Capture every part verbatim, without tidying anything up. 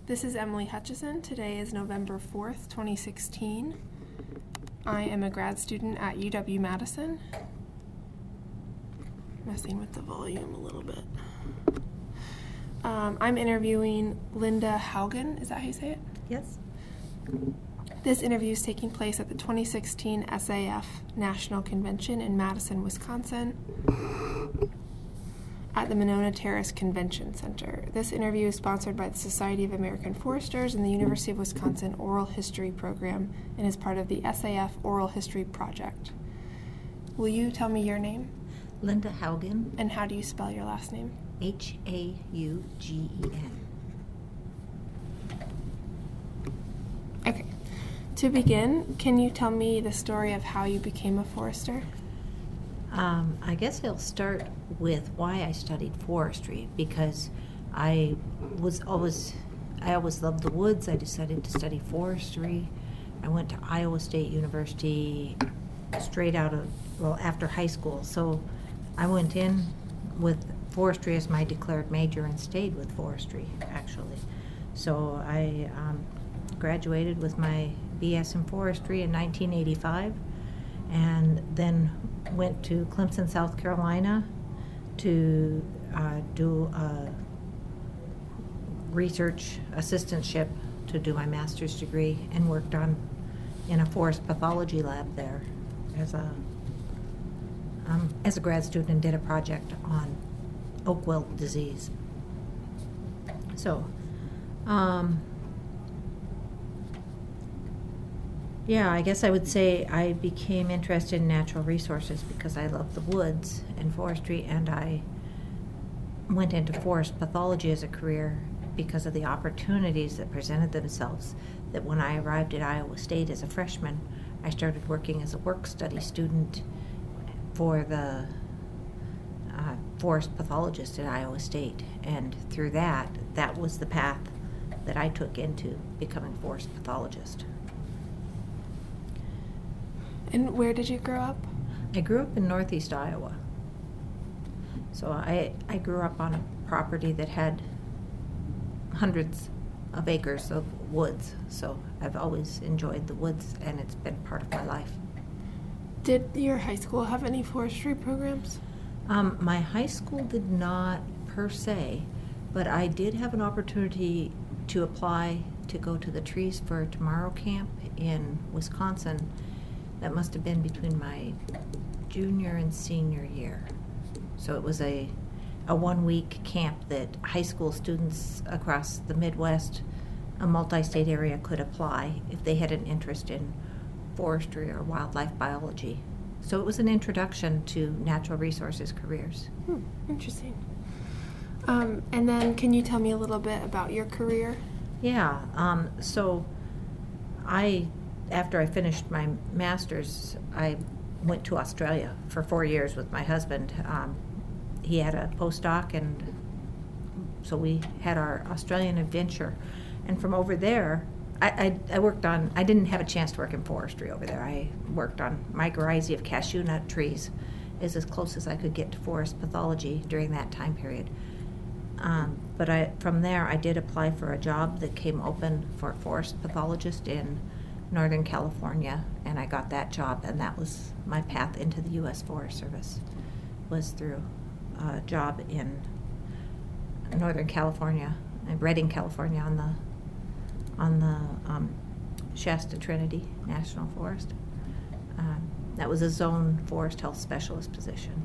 This is Emily Hutchison. Today is November fourth, twenty sixteen. I am a grad student at U W-Madison. Messing with the volume a little bit. Um, I'm interviewing Linda Haugen. Is that how you say it? Yes. This interview is taking place at the twenty sixteen S A F National Convention in Madison, Wisconsin, at the Monona Terrace Convention Center. This interview is sponsored by the Society of American Foresters and the University of Wisconsin Oral History Program and is part of the S A F Oral History Project. Will you tell me your name? Linda Haugen. And how do you spell your last name? H A U G E N. Okay. To begin, can you tell me the story of how you became a forester? Um, I guess I'll start with why I studied forestry, because I was always, I always loved the woods. I decided to study forestry. I went to Iowa State University straight out of, well, after high school. So I went in with forestry as my declared major and stayed with forestry, actually. So I um, graduated with my B S in forestry in nineteen eighty-five, and then went to Clemson, South Carolina to uh, do a research assistantship to do my master's degree, and worked on in a forest pathology lab there as a um, as a grad student, and did a project on oak wilt disease. So um, yeah, I guess I would say I became interested in natural resources because I love the woods and forestry, and I went into forest pathology as a career because of the opportunities that presented themselves. That when I arrived at Iowa State as a freshman, I started working as a work study student for the uh, forest pathologist at Iowa State, and through that, that was the path that I took into becoming a forest pathologist. And where did you grow up? I grew up in northeast Iowa. So I, I grew up on a property that had hundreds of acres of woods. So I've always enjoyed the woods, and it's been part of my life. Did your high school have any forestry programs? Um, my high school did not per se, but I did have an opportunity to apply to go to the Trees for Tomorrow camp in Wisconsin. That must have been between my junior and senior year. So it was a, a one-week camp that high school students across the Midwest, a multi-state area, could apply if they had an interest in forestry or wildlife biology. So it was an introduction to natural resources careers. Hmm, interesting. Um, and then can you tell me a little bit about your career? Yeah, um, so I... After I finished my master's, I went to Australia for four years with my husband. Um, he had a postdoc, and so we had our Australian adventure. And from over there, I, I, I worked on, I didn't have a chance to work in forestry over there. I worked on mycorrhizae of cashew nut trees. Is as close as I could get to forest pathology during that time period. Um, but I, from there, I did apply for a job that came open for a forest pathologist in Northern California, and I got that job, and that was my path into the U S Forest Service, was through a job in Northern California, in Redding, California, on the on the um, Shasta Trinity National Forest. Um, that was a zone forest health specialist position.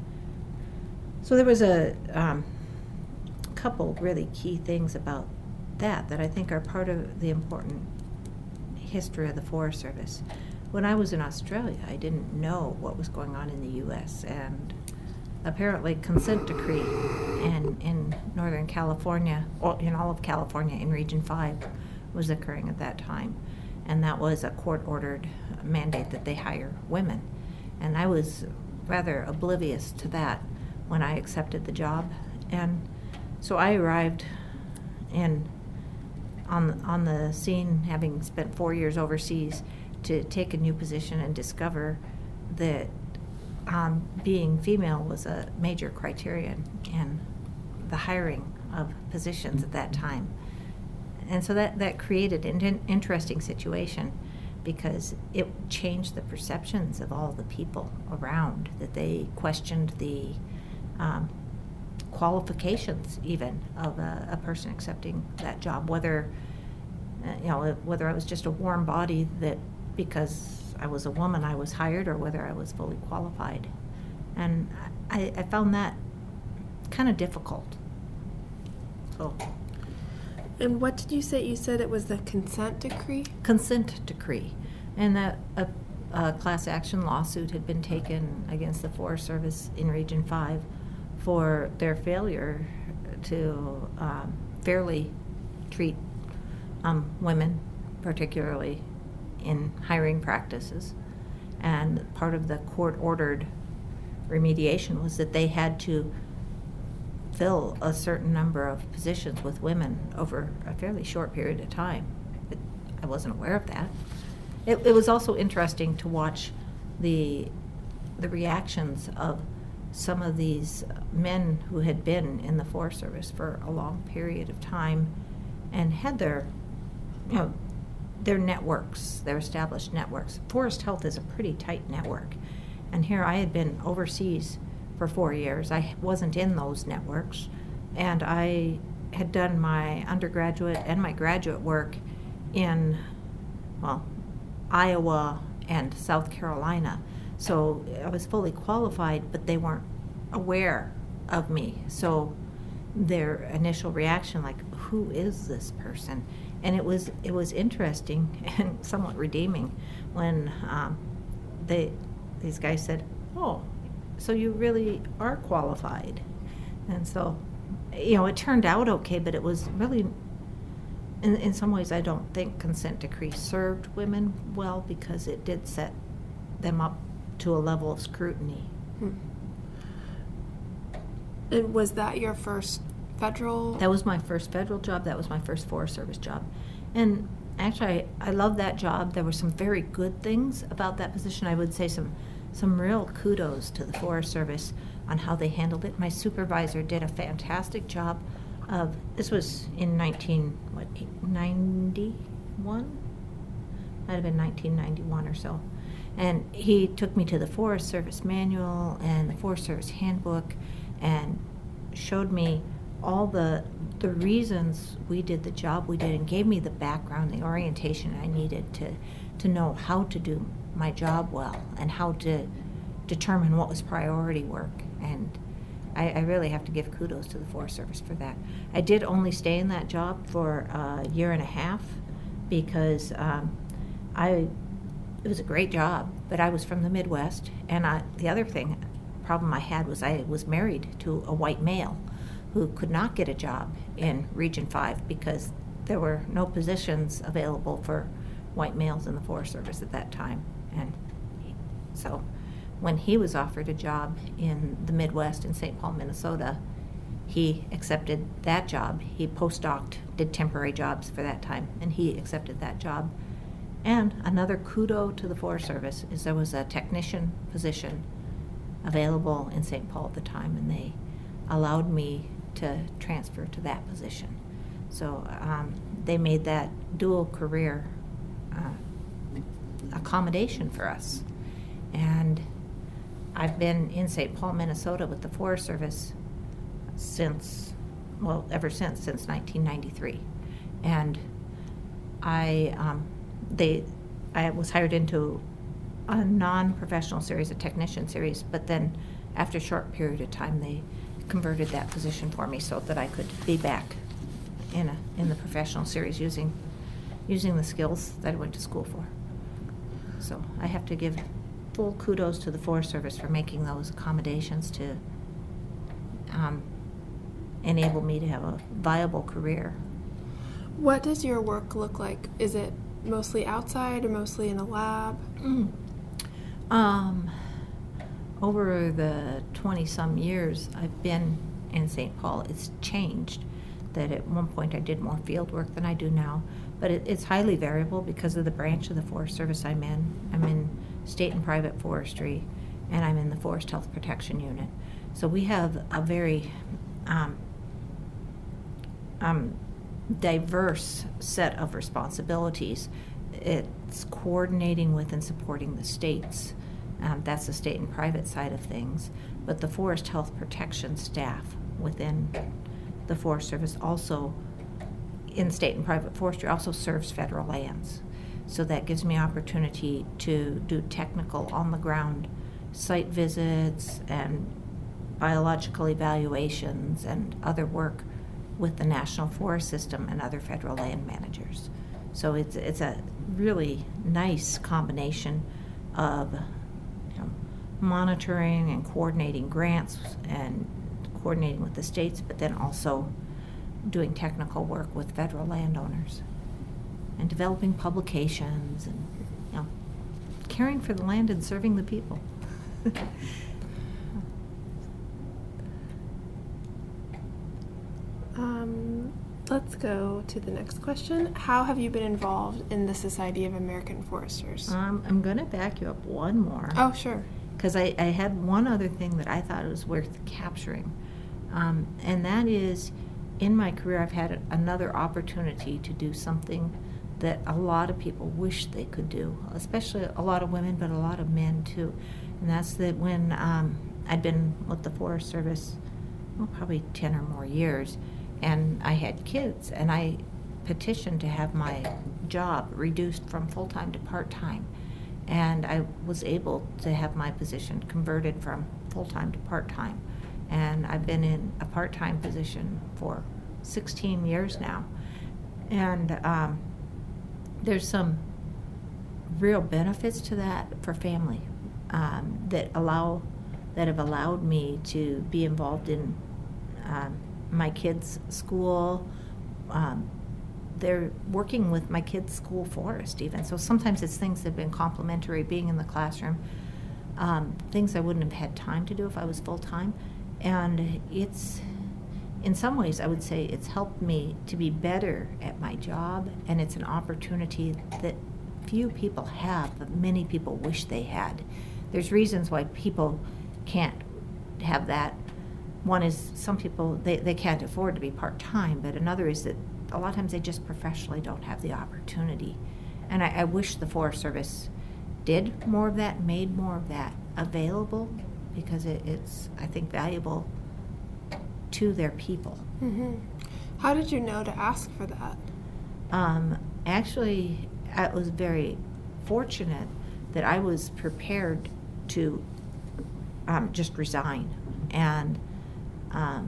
So there was a um, couple really key things about that that I think are part of the important history of the Forest Service. When I was in Australia, I didn't know what was going on in the U S, and apparently consent decree in, in Northern California, or in all of California in Region five, was occurring at that time. And that was a court-ordered mandate that they hire women. And I was rather oblivious to that when I accepted the job. And so I arrived in on on the scene, having spent four years overseas, to take a new position and discover that um, being female was a major criterion in the hiring of positions at that time. and so that, that created an in- interesting situation because it changed the perceptions of all the people around, that they questioned the um, qualifications even of a, a person accepting that job, whether uh, you know whether I was just a warm body that because I was a woman I was hired, or whether I was fully qualified. And I, I found that kind of difficult. So, and what did you say? You said it was the consent decree? Consent decree. And that a, a class action lawsuit had been taken against the Forest Service in Region five for their failure to um, fairly treat um, women, particularly in hiring practices. And part of the court-ordered remediation was that they had to fill a certain number of positions with women over a fairly short period of time. It, I wasn't aware of that. It, it was also interesting to watch the the reactions of some of these men who had been in the Forest Service for a long period of time and had their, you know, their networks, their established networks. Forest Health is a pretty tight network. And here I had been overseas for four years. I wasn't in those networks. And I had done my undergraduate and my graduate work in, well, Iowa and South Carolina. So I was fully qualified, but they weren't aware of me. So their initial reaction, like, who is this person? And it was it was interesting and somewhat redeeming when um, they these guys said, "Oh, so you really are qualified." And so, you know, it turned out okay, but it was really, in in some ways, I don't think consent decree served women well because it did set them up to a level of scrutiny. Hmm. And was that your first federal? That was my first federal job. That was my first Forest Service job. And actually, I, I love that job. There were some very good things about that position. I would say some some real kudos to the Forest Service on how they handled it. My supervisor did a fantastic job of, this was in nineteen, what, ninety-one? Might have been nineteen ninety-one or so. And he took me to the Forest Service manual and the Forest Service handbook and showed me all the the reasons we did the job we did and gave me the background, the orientation I needed to to know how to do my job well and how to determine what was priority work. And I, I really have to give kudos to the Forest Service for that. I did only stay in that job for a year and a half because um, I it was a great job, but I was from the Midwest, and I, the other thing problem I had was I was married to a white male who could not get a job in Region five because there were no positions available for white males in the Forest Service at that time. And so when he was offered a job in the Midwest in Saint Paul, Minnesota, he accepted that job. He postdoced, did temporary jobs for that time, and he accepted that job. And another kudo to the Forest Service is there was a technician position available in Saint Paul at the time, and they allowed me to transfer to that position. So um, they made that dual career uh, accommodation for us. And I've been in Saint Paul, Minnesota with the Forest Service since, well, ever since, since nineteen ninety-three. And I, um, they, I was hired into a non-professional series, a technician series, but then after a short period of time, they converted that position for me so that I could be back in a in the professional series using using the skills that I went to school for. So I have to give full kudos to the Forest Service for making those accommodations to um, enable me to have a viable career. What does your work look like? Is it mostly outside or mostly in a lab? Mm. Um, over the twenty-some years I've been in Saint Paul, it's changed. That at one point I did more field work than I do now, but it, it's highly variable because of the branch of the Forest Service I'm in. I'm in state and private forestry, and I'm in the Forest Health Protection Unit. So we have a very um, um, diverse set of responsibilities. It's coordinating with and supporting the states. Um, that's the state and private side of things. But the Forest Health Protection staff within the Forest Service also, in state and private forestry, also serves federal lands. So that gives me opportunity to do technical on-the-ground site visits and biological evaluations and other work with the National Forest System and other federal land managers. So it's it's a really nice combination of, you know, monitoring and coordinating grants and coordinating with the states, but then also doing technical work with federal landowners and developing publications and, you know, caring for the land and serving the people. um, let's go to the next question. How have you been involved in the Society of American Foresters? Um, I'm going to back you up one more. Oh, sure. Because I, I had one other thing that I thought was worth capturing, um, and that is, in my career, I've had another opportunity to do something that a lot of people wish they could do, especially a lot of women, but a lot of men too. And that's that when um, I'd been with the Forest Service, well, probably ten or more years, and I had kids, and I petitioned to have my job reduced from full-time to part-time. And I was able to have my position converted from full-time to part-time. And I've been in a part-time position for sixteen years now. And um, there's some real benefits to that for family um, that allow that have allowed me to be involved in um, my kids' school. Um, they're working with my kids' school forest even. So sometimes it's things that have been complementary, being in the classroom, um, things I wouldn't have had time to do if I was full-time. And it's, in some ways, I would say it's helped me to be better at my job, and it's an opportunity that few people have, but many people wish they had. There's reasons why people can't have that. One is some people, they, they can't afford to be part-time, but another is that a lot of times they just professionally don't have the opportunity. And I, I wish the Forest Service did more of that, made more of that available, because it, it's, I think, valuable to their people. Mm-hmm. How did you know to ask for that? Um, actually, I was very fortunate that I was prepared to um, just resign. And um,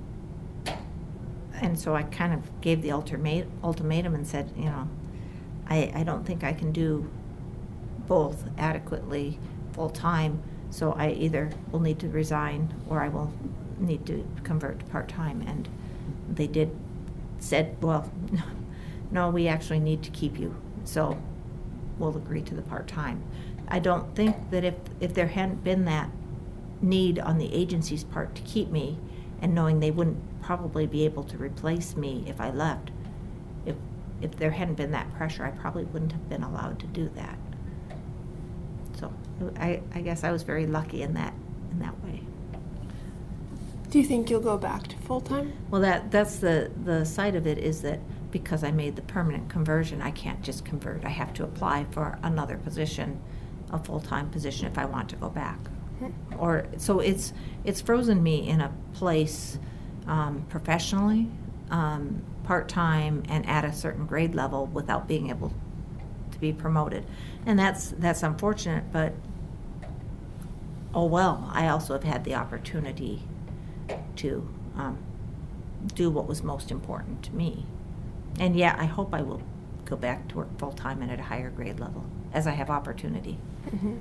and so I kind of gave the ultimate, ultimatum and said, you know, I, I don't think I can do both adequately full-time, so I either will need to resign or I will need to convert to part-time. And they did, said, well, no, we actually need to keep you, so we'll agree to the part-time. I don't think that if, if there hadn't been that need on the agency's part to keep me, and knowing they wouldn't probably be able to replace me if I left, if if there hadn't been that pressure, I probably wouldn't have been allowed to do that. So I, I guess I was very lucky in that in that way. Do you think you'll go back to full-time? Well, that that's the, the side of it, is that because I made the permanent conversion, I can't just convert. I have to apply for another position, a full-time position, if I want to go back. Or so it's it's frozen me in a place um, professionally, um, part-time, and at a certain grade level without being able to be promoted, and that's that's unfortunate. But oh well, I also have had the opportunity to um, do what was most important to me, and yeah, I hope I will go back to work full-time and at a higher grade level as I have opportunity. Mm-hmm.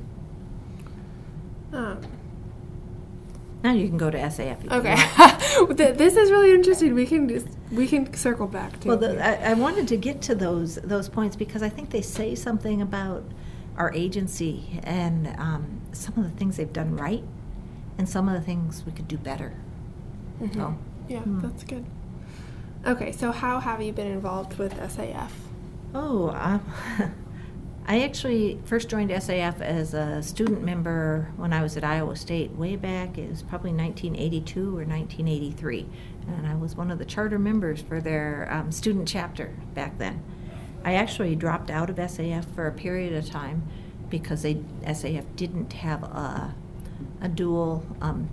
Um, now you can go to S A F. Okay, this is really interesting. We can just, we can circle back to. Well, the, I, I wanted to get to those those points because I think they say something about our agency and um, some of the things they've done right, and some of the things we could do better. Mm-hmm. So, yeah, hmm. that's good. Okay, so how have you been involved with S A F? Oh, um, I actually first joined S A F as a student member when I was at Iowa State way back. It was probably nineteen eighty-two or nineteen eighty-three, and I was one of the charter members for their um, student chapter back then. I actually dropped out of S A F for a period of time because they, S A F didn't have a, a dual, um,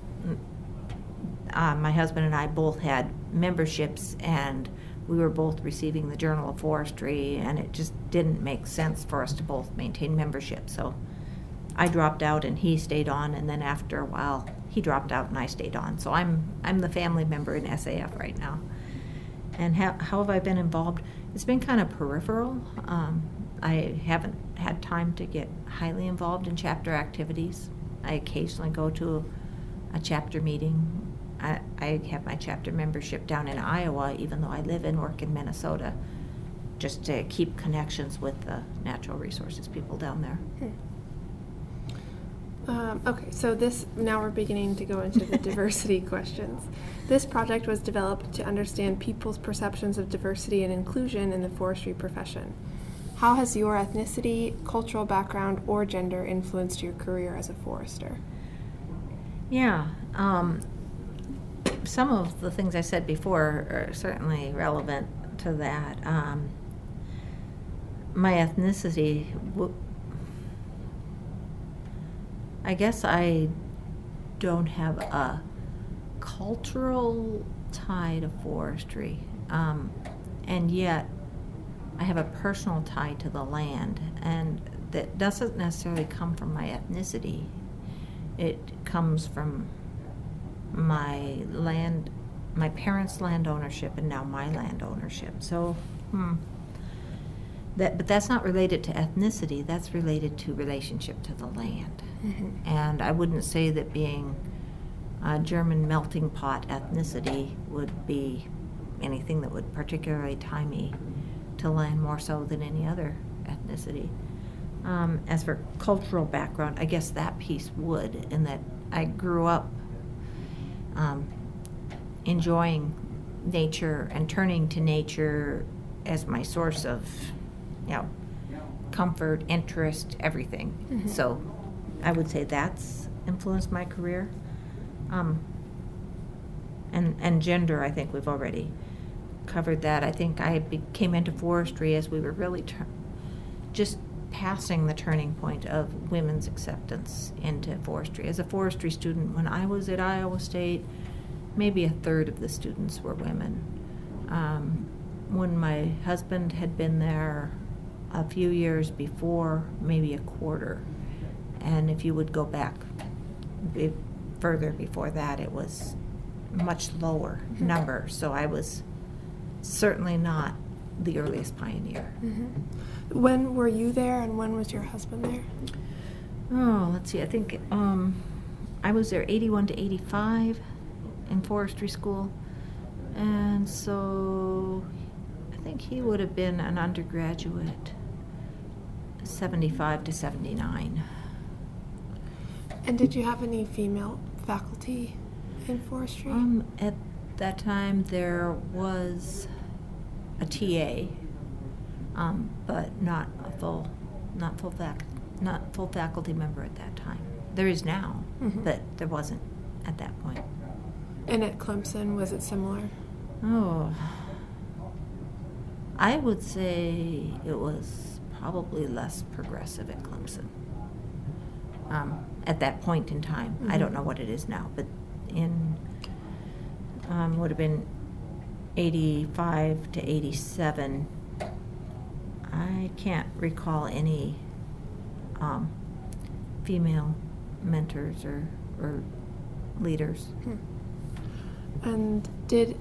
uh, my husband and I both had memberships, and we were both receiving the Journal of Forestry, and it just didn't make sense for us to both maintain membership. So I dropped out and he stayed on, and then after a while he dropped out and I stayed on. So I'm I'm the family member in S A F right now. And how, how have I been involved? It's been kind of peripheral. Um, I haven't had time to get highly involved in chapter activities. I occasionally go to a chapter meeting. I, I have my chapter membership down in Iowa, even though I live and work in Minnesota, just to keep connections with the natural resources people down there. Hmm. Um, okay, so this, now we're beginning to go into the diversity questions. This project was developed to understand people's perceptions of diversity and inclusion in the forestry profession. How has your ethnicity, cultural background, or gender influenced your career as a forester? Yeah. Um, Some of the things I said before are certainly relevant to that. Um, my ethnicity, w- I guess I don't have a cultural tie to forestry, um, and yet I have a personal tie to the land, and that doesn't necessarily come from my ethnicity. It comes from my land, my parents' land ownership, and now my land ownership. So, hmm, that, but that's not related to ethnicity. That's related to relationship to the land. Mm-hmm. And I wouldn't say that being a German melting pot ethnicity would be anything that would particularly tie me to land more so than any other ethnicity. Um, as for cultural background, I guess that piece would, in that I grew up Um, enjoying nature and turning to nature as my source of, you know, comfort, interest, everything. Mm-hmm. So I would say that's influenced my career. Um, and, and gender, I think we've already covered that. I think I be, came into forestry as we were really tur- just passing the turning point of women's acceptance into forestry. As a forestry student, when I was at Iowa State, maybe a third of the students were women. Um, when my husband had been there a few years before, maybe a quarter. And if you would go back be further before that, it was much lower mm-hmm. number. So I was certainly not the earliest pioneer. Mm-hmm. When were you there, and when was your husband there? Oh, let's see. I think um, I was there eighty-one to eighty-five in forestry school, and so I think he would have been an undergraduate seventy-five to seventy-nine. And did you have any female faculty in forestry? Um, at that time, there was a T A. Um, but not a full, not full fac, not full faculty member at that time. There is now, mm-hmm. but there wasn't at that point. And at Clemson, was it similar? Oh, I would say it was probably less progressive at Clemson. Um, at that point in time, mm-hmm. I don't know what it is now, but in um, would have been eighty-five to eighty-seven. I can't recall any um, female mentors or, or leaders. Hmm. And did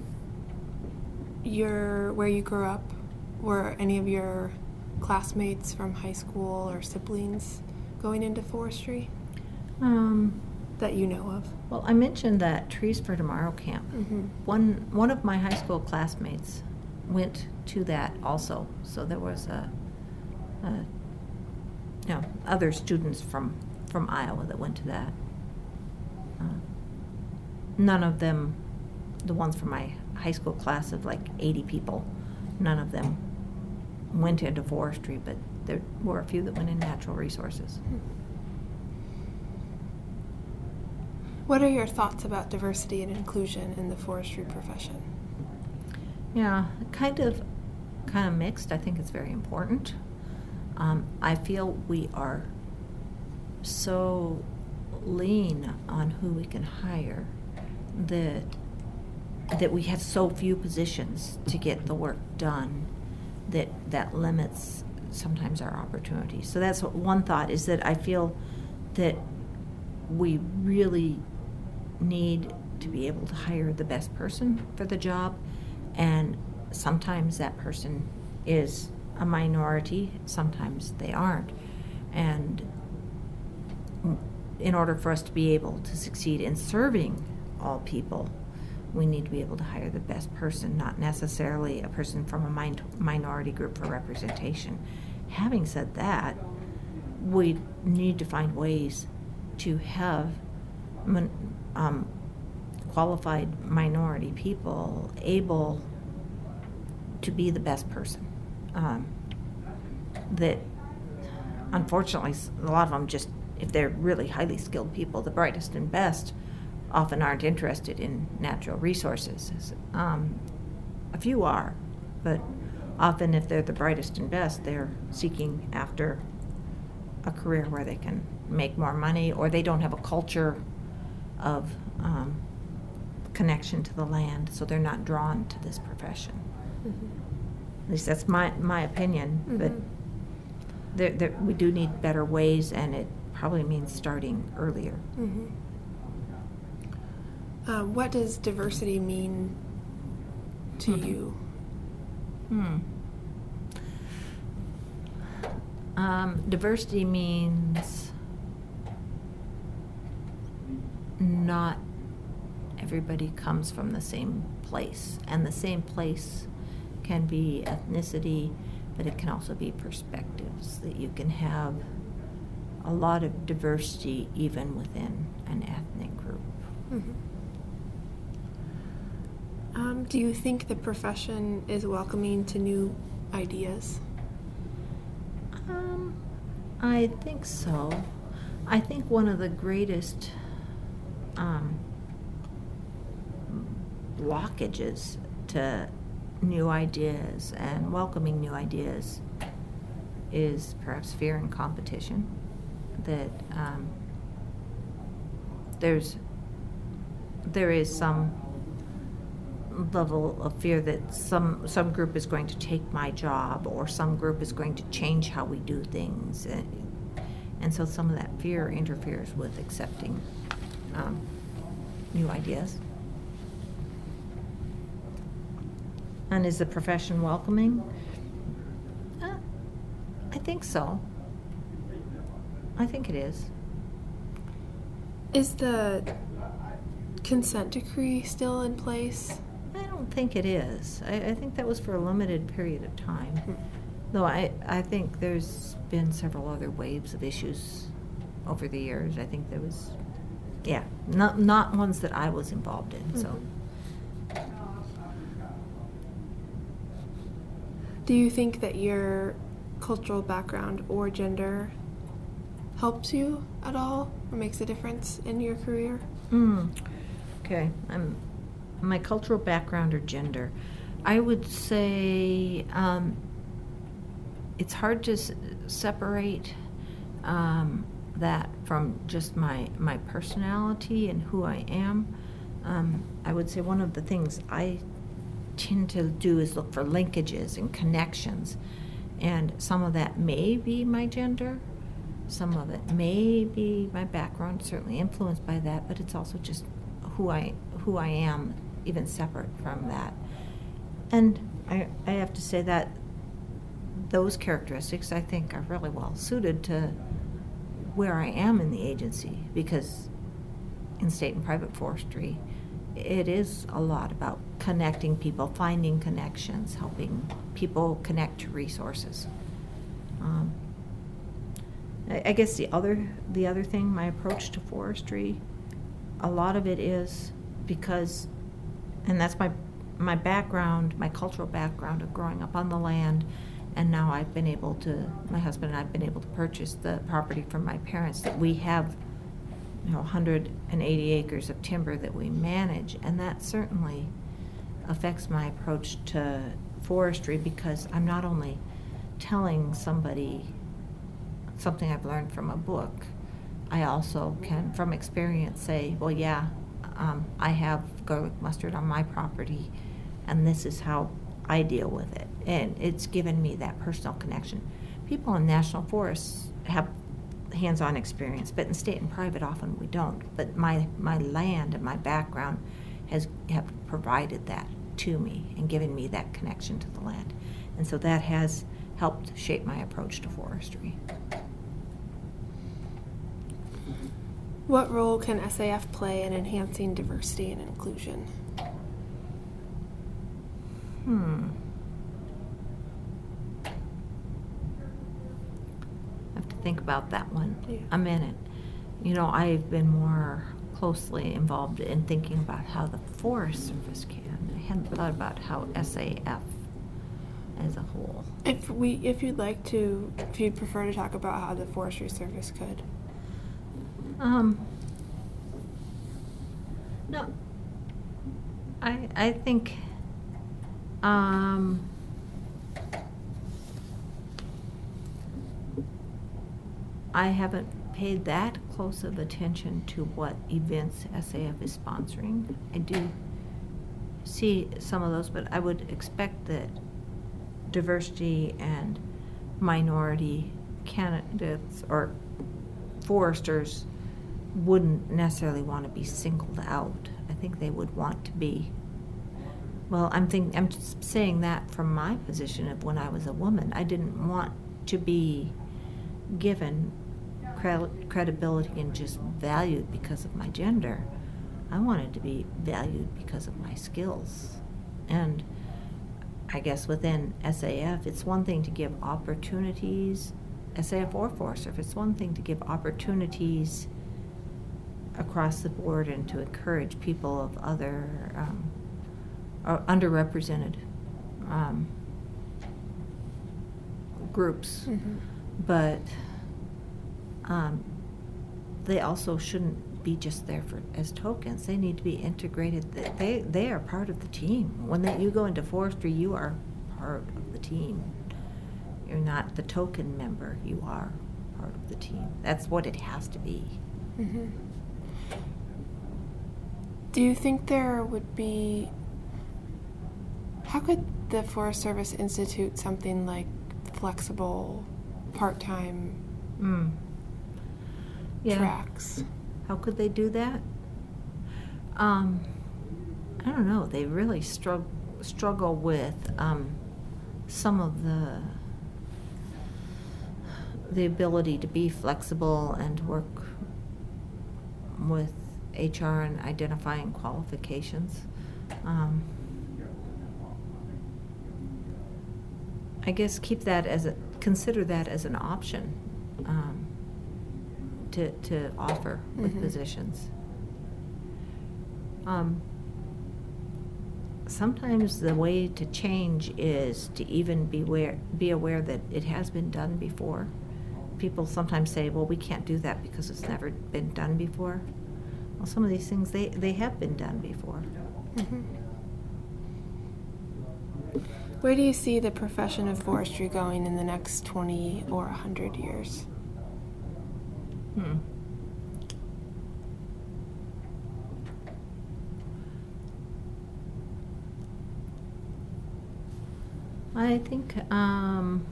your, where you grew up, were any of your classmates from high school or siblings going into forestry um, that you know of? Well, I mentioned that Trees for Tomorrow camp. Mm-hmm. One, one of my high school classmates went to that also, so there was a, a you know, other students from, from Iowa that went to that. Uh, none of them, the ones from my high school class of like eighty people, none of them went into forestry, but there were a few that went in natural resources. What are your thoughts about diversity and inclusion in the forestry profession? Yeah, kind of, kind of mixed. I think it's very important. Um, I feel we are so lean on who we can hire that that we have so few positions to get the work done that that limits sometimes our opportunities. So that's what one thought is, that I feel that we really need to be able to hire the best person for the job, and sometimes that person is a minority, sometimes they aren't. And in order for us to be able to succeed in serving all people, we need to be able to hire the best person, not necessarily a person from a min- minority group for representation. Having said that, we need to find ways to have min- um, qualified minority people able to be the best person. Um, that, unfortunately, a lot of them just, if they're really highly skilled people, the brightest and best, often aren't interested in natural resources. Um, a few are, but often if they're the brightest and best, they're seeking after a career where they can make more money, or they don't have a culture of um, connection to the land, so they're not drawn to this profession. Mm-hmm. At least that's my, my opinion, mm-hmm. but there, there, we do need better ways, and it probably means starting earlier. Mm-hmm. Uh, what does diversity mean to mm-hmm. you? Hmm. Um, diversity means not everybody comes from the same place, and the same place can be ethnicity, but it can also be perspectives, that you can have a lot of diversity even within an ethnic group. Mm-hmm. Um, do you think the profession is welcoming to new ideas? Um, I think so. I think one of the greatest um, blockages to new ideas and welcoming new ideas is perhaps fear and competition. That um, there's there is some level of fear that some some group is going to take my job, or some group is going to change how we do things, and, and so some of that fear interferes with accepting um, new ideas. And is the profession welcoming? Uh, I think so. I think it is. Is the consent decree still in place? I don't think it is. I, I think that was for a limited period of time. Mm-hmm. Though I, I think there's been several other waves of issues over the years. I think there was, yeah, not not ones that I was involved in. Mm-hmm. So. Do you think that your cultural background or gender helps you at all, or makes a difference in your career? Mm. Okay. Um, my cultural background or gender, I would say um, it's hard to s- separate um, that from just my my personality and who I am. Um, I would say one of the things I tend to do is look for linkages and connections, and some of that may be my gender, some of it may be my background, certainly influenced by that, but it's also just who I who I am, even separate from that. And I, I have to say that those characteristics, I think, are really well suited to where I am in the agency, because in state and private forestry, it is a lot about connecting people, finding connections, helping people connect to resources. Um, I, I guess the other the other thing, my approach to forestry, a lot of it is because, and that's my my background, my cultural background of growing up on the land and now I've been able to, my husband and I have been able to purchase the property from my parents, that we have, you know, one hundred eighty acres of timber that we manage, and that certainly affects my approach to forestry, because I'm not only telling somebody something I've learned from a book, I also can, from experience, say, well, yeah, um, I have garlic mustard on my property, and this is how I deal with it. And it's given me that personal connection. People in national forests have hands-on experience, but in state and private often we don't. But my, my land and my background has have provided that to me and given me that connection to the land. And so that has helped shape my approach to forestry. What role can S A F play in enhancing diversity and inclusion? Hmm. I have to think about that one Yeah. a minute. You know, I've been more closely involved in thinking about how the Forest Service can. I hadn't thought about how S A F as a whole. If we, if you'd like to, if you'd prefer to talk about how the Forestry Service could. Um, no, I I think um, I haven't paid that close of attention to what events S A F is sponsoring. I do see some of those, but I would expect that diversity and minority candidates or foresters wouldn't necessarily want to be singled out. I think they would want to be, well, I'm think I'm just saying that from my position of when I was a woman. I didn't want to be given cred- credibility and just valued because of my gender. I wanted to be valued because of my skills. And I guess within S A F, it's one thing to give opportunities, S A F or Forest Service, it's one thing to give opportunities across the board and to encourage people of other um, or underrepresented um, groups, Mm-hmm. but um, they also shouldn't be just there for as tokens. They need to be integrated. They they are part of the team. When they, you go into forestry, you are part of the team. You're not the token member. You are part of the team. That's what it has to be. Mm-hmm. Do you think there would be, how could the Forest Service institute something like flexible part-time Mm. Yeah. tracks? How could they do that? Um, I don't know. They really struggle struggle with um, some of the the ability to be flexible and work with H R and identifying qualifications. Um, I guess keep that as a consider that as an option um, to to offer with Mhm. positions. Um, sometimes the way to change is to even be aware, be aware that it has been done before. People sometimes say, well, we can't do that because it's never been done before. Well, some of these things, they, they have been done before. Mm-hmm. Where do you see the profession of forestry going in the next twenty or one hundred years? Hmm. I think um,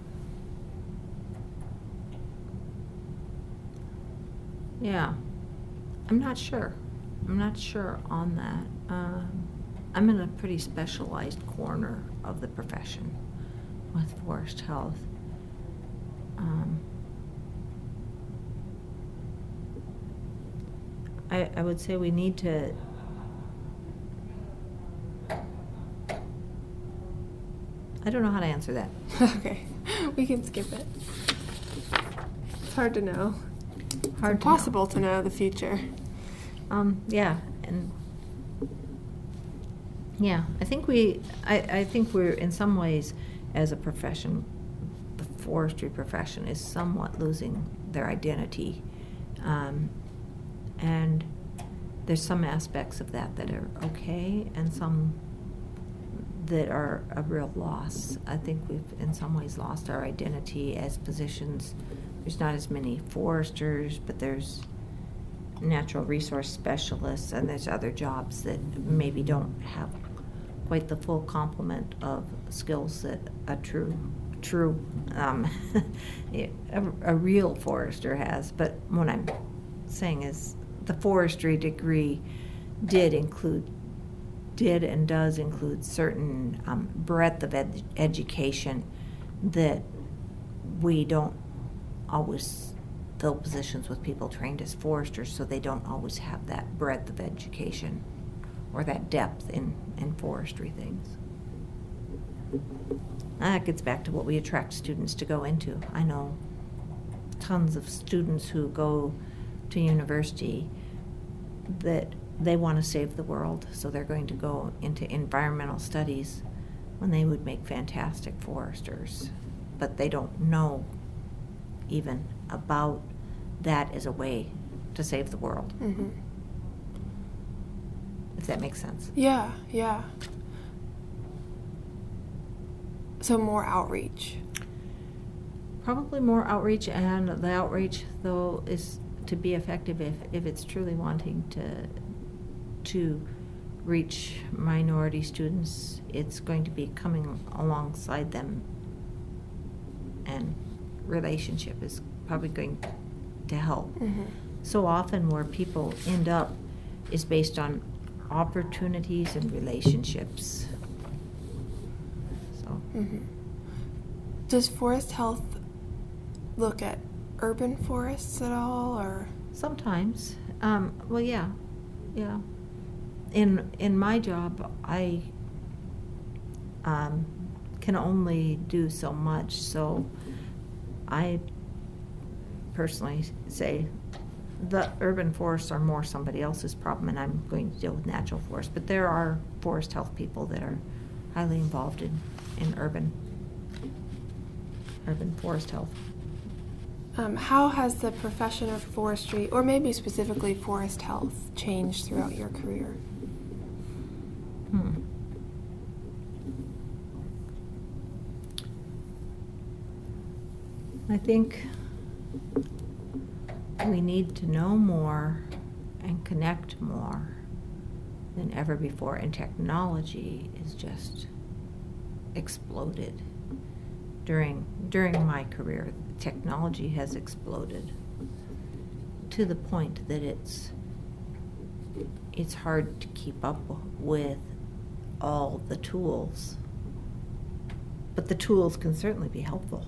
yeah, I'm not sure. I'm not sure on that. Um, I'm in a pretty specialized corner of the profession with forest health. Um, I, I would say we need to I don't know how to answer that. Okay, we can skip it. It's hard to know. Hard it's to know. impossible to know the future. Um, yeah, and yeah, I think we, I, I think we're in some ways, as a profession, forestry profession is somewhat losing their identity. Um, and there's some aspects of that that are okay and some that are a real loss. I think we've in some ways lost our identity as positions. There's not as many foresters, but there's natural resource specialists, and there's other jobs that maybe don't have quite the full complement of skills that a true, true, um, a, a real forester has. But what I'm saying is the forestry degree did include, did and does include certain um, breadth of ed- education that we don't always fill positions with people trained as foresters, so they don't always have that breadth of education or that depth in, in forestry things. That gets back to what we attract students to go into. I know tons of students who go to university that they want to save the world, so they're going to go into environmental studies when they would make fantastic foresters, but they don't know even about that as a way to save the world. Mm-hmm. If that makes sense. Yeah, yeah. So more outreach. Probably more outreach, and the outreach, though, is to be effective if, if it's truly wanting to to reach minority students, it's going to be coming alongside them, and relationship is probably going to help. Mm-hmm. So often where people end up is based on opportunities and relationships. So. Mm-hmm. Does Forest Health look at urban forests at all, or? Sometimes. Um, well, yeah, yeah. In in my job, I um, can only do so much. So I personally say the urban forests are more somebody else's problem, and I'm going to deal with natural forests. But there are forest health people that are highly involved in, in urban urban forest health. Um, how has the profession of forestry, or maybe specifically forest health, changed throughout your career? Hmm. I think we need to know more and connect more than ever before, and technology is just exploded. During during my career, technology has exploded to the point that it's it's hard to keep up with all the tools. But the tools can certainly be helpful.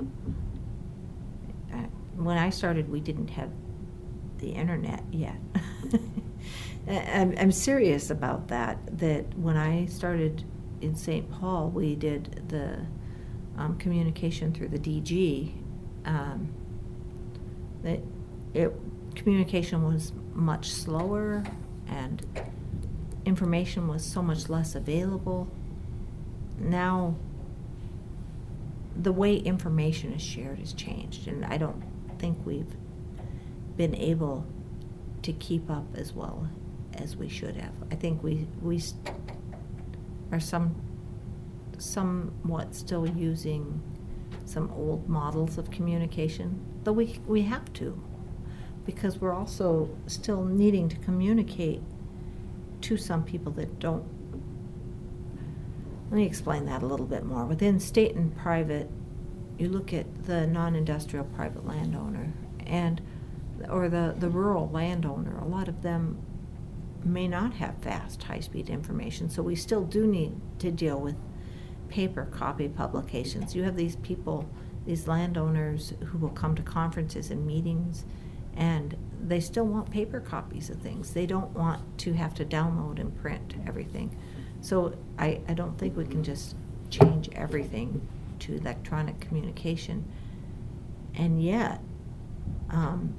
Uh, when I started, we didn't have the internet yet. I'm, I'm serious about that, that when I started in Saint Paul, we did the um, communication through the D G. Um, that it, communication was much slower, and information was so much less available. Now, the way information is shared has changed, and I don't think we've been able to keep up as well as we should have. I think we we are some somewhat still using some old models of communication, though we we have to, because we're also still needing to communicate to some people that don't. Let me explain that a little bit more. Within state and private, you look at the non-industrial private landowner and or the, the rural landowner. A lot of them may not have fast, high-speed information, so we still do need to deal with paper copy publications. You have these people, these landowners who will come to conferences and meetings, and they still want paper copies of things. They don't want to have to download and print everything. So I, I don't think we can just change everything to electronic communication. And yet, um,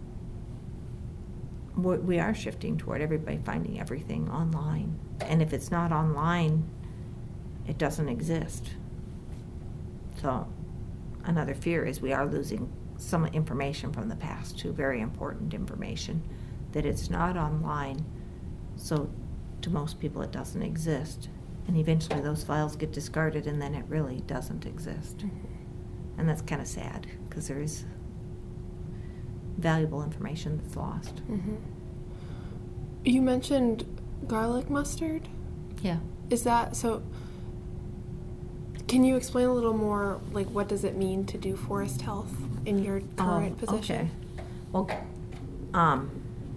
we're, we are shifting toward everybody finding everything online. And if it's not online, it doesn't exist. So another fear is we are losing some information from the past too, very important information, that it's not online, so to most people it doesn't exist. And eventually those files get discarded and then it really doesn't exist. Mm-hmm. And that's kind of sad because there is valuable information that's lost. Mm-hmm. You mentioned garlic mustard? Yeah. Is that, so can you explain a little more, like what does it mean to do forest health in your current oh, position? Okay. Well, um,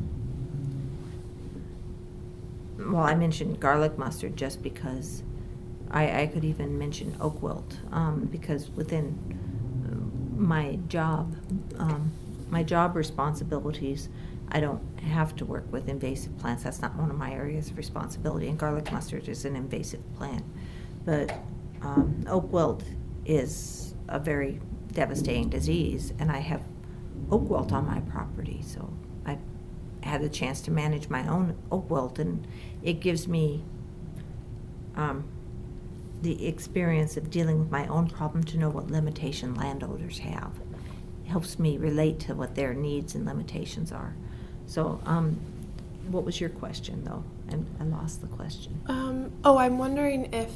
well, I mentioned garlic mustard just because I, I could even mention oak wilt, um, because within my job, um, my job responsibilities, I don't have to work with invasive plants. That's not one of my areas of responsibility, and garlic mustard is an invasive plant. But um, oak wilt is a very devastating disease, and I have oak wilt on my property, so I had the chance to manage my own oak wilt, and it gives me um, the experience of dealing with my own problem to know what limitation landowners have. It helps me relate to what their needs and limitations are. So, um, what was your question, though? And I lost the question. Um, oh, I'm wondering if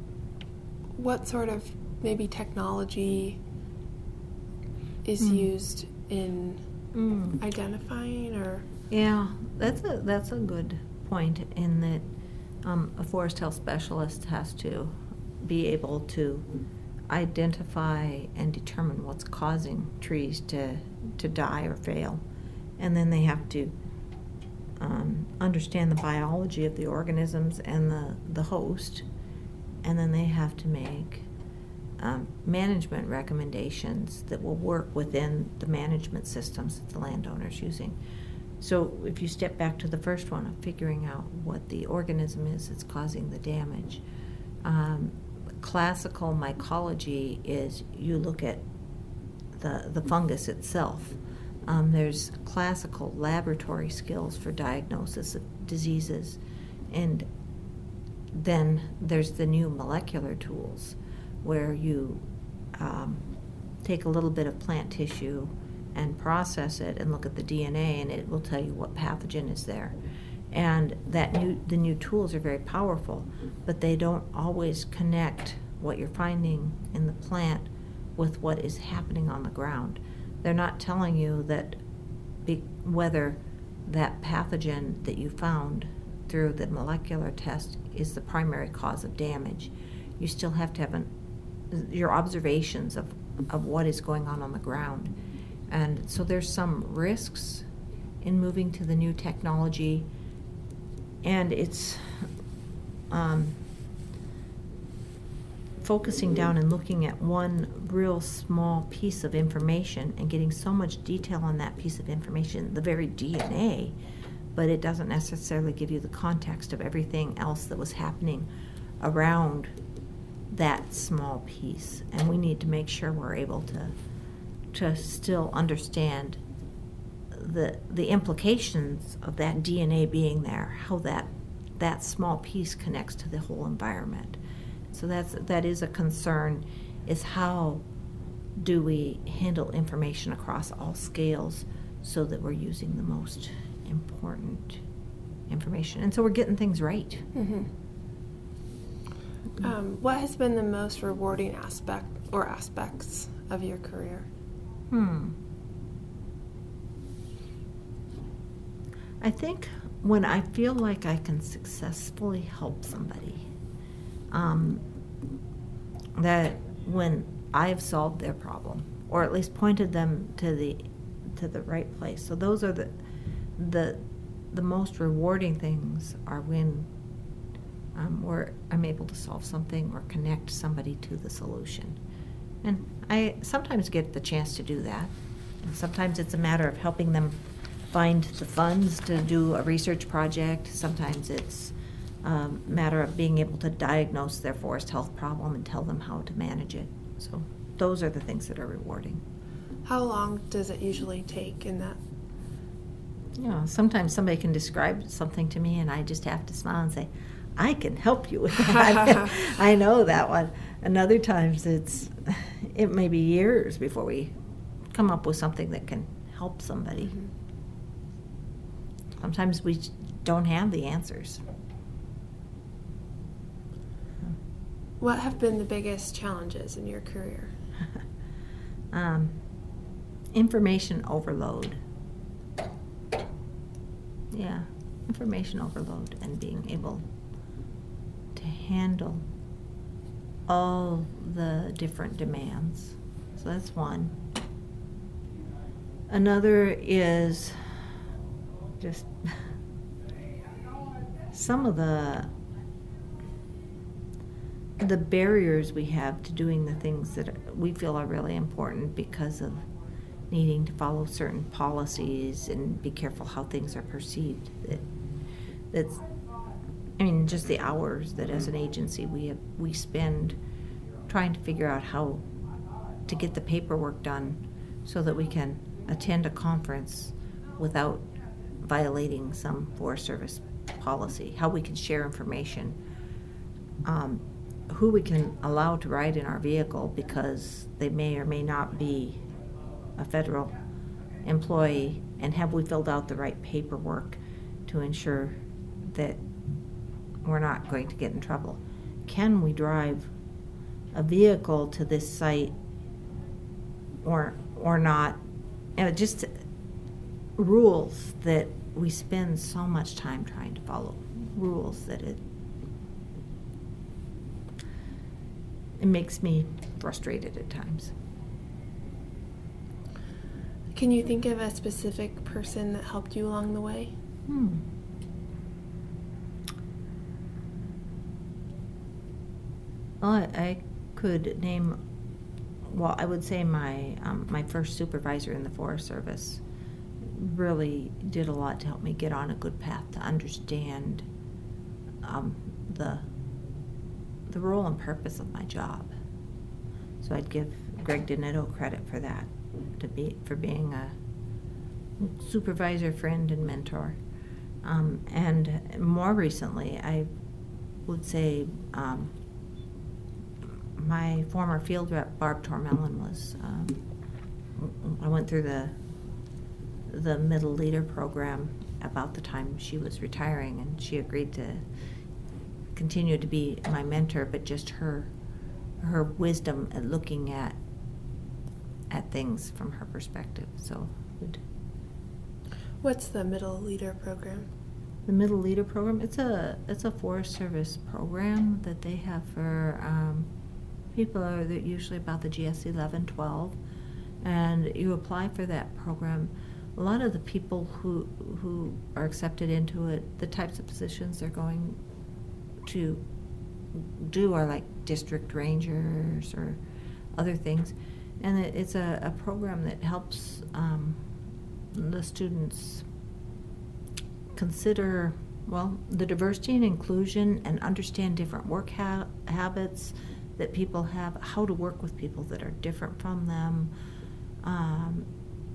what sort of maybe technology is mm. used in mm. identifying or. Yeah, that's a that's a good point. In that, um, a forest health specialist has to be able to identify and determine what's causing trees to to die or fail. And then they have to um, understand the biology of the organisms and the, the host. And then they have to make um, management recommendations that will work within the management systems that the landowner's using. So if you step back to the first one of figuring out what the organism is that's causing the damage, um, classical mycology is you look at the, the fungus itself. Um, there's classical laboratory skills for diagnosis of diseases, and then there's the new molecular tools where you um, take a little bit of plant tissue and process it and look at the D N A, and it will tell you what pathogen is there. And that new the new tools are very powerful, but they don't always connect what you're finding in the plant with what is happening on the ground. They're not telling you that be, whether that pathogen that you found through the molecular test is the primary cause of damage. You still have to have an, your observations of, of what is going on on the ground. And so there's some risks in moving to the new technology, and it's um, focusing down and looking at one real small piece of information and getting so much detail on that piece of information, the very D N A, but it doesn't necessarily give you the context of everything else that was happening around that small piece. And we need to make sure we're able to to still understand the the implications of that D N A being there, how that that small piece connects to the whole environment. So that's that is a concern, is how do we handle information across all scales so that we're using the most important information, and so we're getting things right. Mm-hmm. Um, what has been the most rewarding aspect or aspects of your career? Hmm. I think when I feel like I can successfully help somebody, um, that when I've solved their problem, or at least pointed them to the to the right place. So those are the the the most rewarding things are when um, where I'm able to solve something or connect somebody to the solution. And I sometimes get the chance to do that. And sometimes it's a matter of helping them find the funds to do a research project. Sometimes it's a matter of being able to diagnose their forest health problem and tell them how to manage it. So those are the things that are rewarding. How long does it usually take in that? You know, sometimes somebody can describe something to me and I just have to smile and say, I can help you with that. I know that one. And other times it's it may be years before we come up with something that can help somebody. Mm-hmm. Sometimes we don't have the answers. What have been the biggest challenges in your career? um, information overload. Yeah, information overload and being able to handle all the different demands. So that's one. Another is just some of the the barriers we have to doing the things that we feel are really important because of needing to follow certain policies and be careful how things are perceived. That, that's, I mean, just the hours that as an agency we have, we spend trying to figure out how to get the paperwork done so that we can attend a conference without violating some Forest Service policy, how we can share information, um, who we can allow to ride in our vehicle because they may or may not be a federal employee, and have we filled out the right paperwork to ensure that we're not going to get in trouble. Can we drive a vehicle to this site or or not? And just rules that we spend so much time trying to follow, rules that it it makes me frustrated at times. Can you think of a specific person that helped you along the way? Hmm. Well, I, I could name, well, I would say my um, my first supervisor in the Forest Service really did a lot to help me get on a good path to understand um, the the role and purpose of my job. So I'd give Greg Donetto credit for that, to be for being a supervisor, friend, and mentor. Um, and more recently, I would say um, my former field rep, Barb Tormellen, was, um, I went through the the middle leader program about the time she was retiring, and she agreed to continue to be my mentor, but just her her wisdom at looking at at things from her perspective. So would What's the Middle Leader Program? the Middle Leader Program, it's a it's a Forest Service program that they have for um, people are that usually about the G S eleven, twelve, and you apply for that program. A lot of the people who who are accepted into it, the types of positions they're going to do are like district rangers or other things, and it, it's a, a program that helps um, the students consider, well, the diversity and inclusion and understand different work ha- habits that people have, how to work with people that are different from them, um,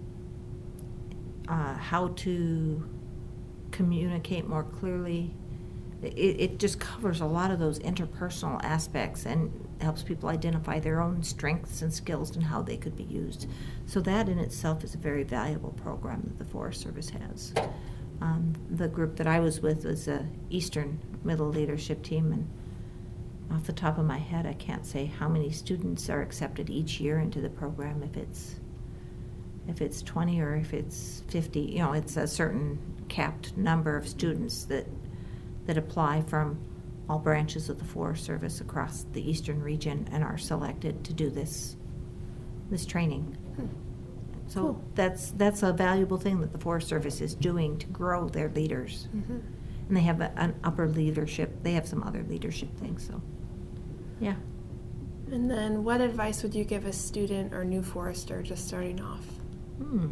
uh, how to communicate more clearly. It, it just covers a lot of those interpersonal aspects and helps people identify their own strengths and skills and how they could be used. So that in itself is a very valuable program that the Forest Service has. Um, the group that I was with was a Eastern Middle Leadership Team, and off the top of my head, I can't say how many students are accepted each year into the program. If it's if it's twenty or if it's fifty, you know, it's a certain capped number of students that that apply from all branches of the Forest Service across the Eastern region and are selected to do this this training. Hmm. So Cool. that's that's a valuable thing that the Forest Service is doing to grow their leaders. Mm-hmm. And they have a, an upper leadership. They have some other leadership things. So, yeah. And then what advice would you give a student or new forester just starting off? Hmm.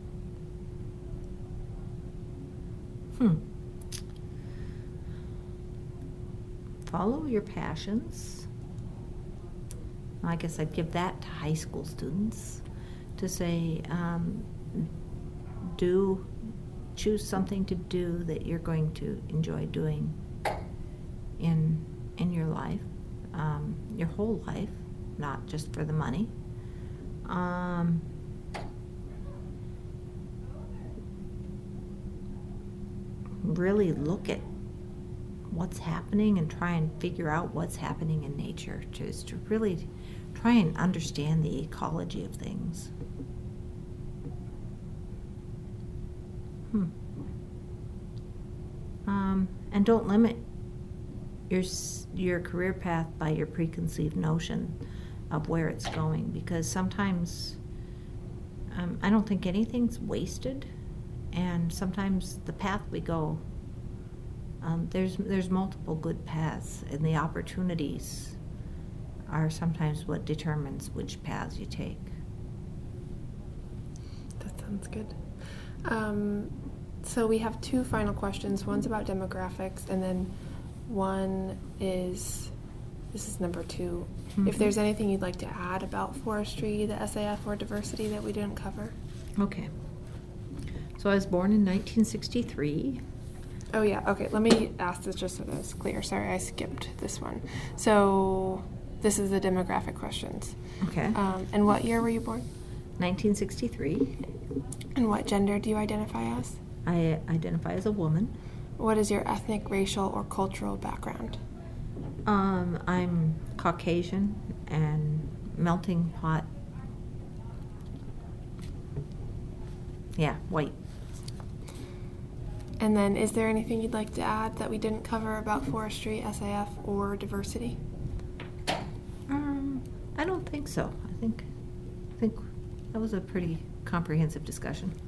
Hmm. Follow your passions. I guess I'd give that to high school students, to say, um, do, choose something to do that you're going to enjoy doing in in your life, um, your whole life, not just for the money. Um, really look at what's happening and try and figure out what's happening in nature, just to really try and understand the ecology of things. Hmm. Um, and don't limit your your career path by your preconceived notion of where it's going, because sometimes um, I don't think anything's wasted, and sometimes the path we go, um, there's there's multiple good paths, and the opportunities are sometimes what determines which paths you take. That sounds good. Um, so we have two final questions. One's about demographics, and then one is, this is number two, mm-hmm. if there's anything you'd like to add about forestry, the S A F, or diversity that we didn't cover. Okay. So I was born in nineteen sixty-three. Oh yeah, okay, let me ask this just so that it's clear. Sorry, I skipped this one. So this is the demographic questions. Okay. Um, and what year were you born? nineteen sixty-three. And what gender do you identify as? I identify as a woman. What is your ethnic, racial, or cultural background? Um, I'm Caucasian and melting pot. Yeah, white. And then is there anything you'd like to add that we didn't cover about forestry, S A F, or diversity? Um, I don't think so. I think, I think that was a pretty comprehensive discussion.